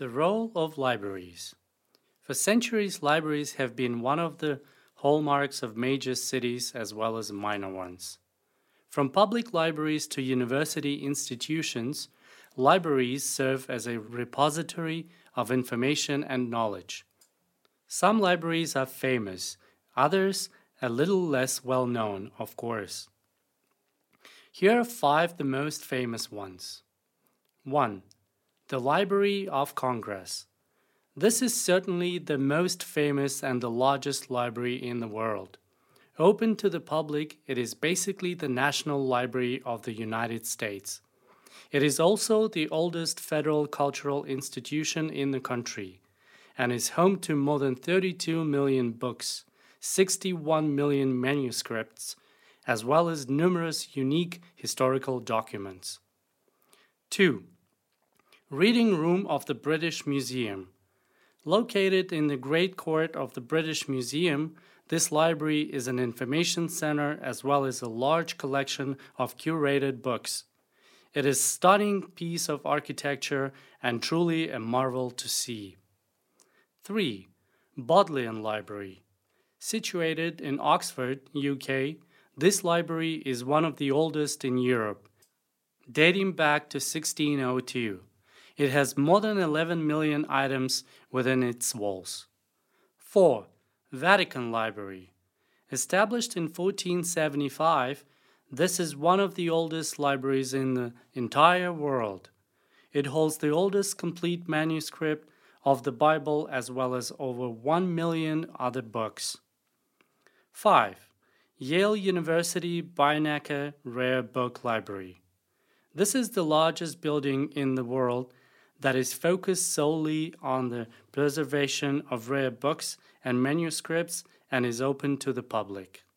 The role of libraries. For centuries, libraries have been one of the hallmarks of major cities as well as minor ones. From public libraries to university institutions, libraries serve as a repository of information and knowledge. Some libraries are famous, others a little less well known, of course. Here are 5 the most famous ones. 1. The Library of Congress. This is certainly the most famous and the largest library in the world. Open to the public, it is basically the National Library of the United States. It is also the oldest federal cultural institution in the country and is home to more than 32 million books, 61 million manuscripts, as well as numerous unique historical documents. 2. Reading Room of the British Museum. Located in the Great Court of the British Museum, this library is an information center as well as a large collection of curated books. It is a stunning piece of architecture and truly a marvel to see. 3. Bodleian Library. Situated in Oxford, UK, this library is one of the oldest in Europe, dating back to 1602. It has more than 11 million items within its walls. 4. Vatican Library. Established in 1475, this is one of the oldest libraries in the entire world. It holds the oldest complete manuscript of the Bible as well as over 1 million other books. 5. Yale University Beinecke Rare Book Library. This is the largest building in the world that is focused solely on the preservation of rare books and manuscripts and is open to the public.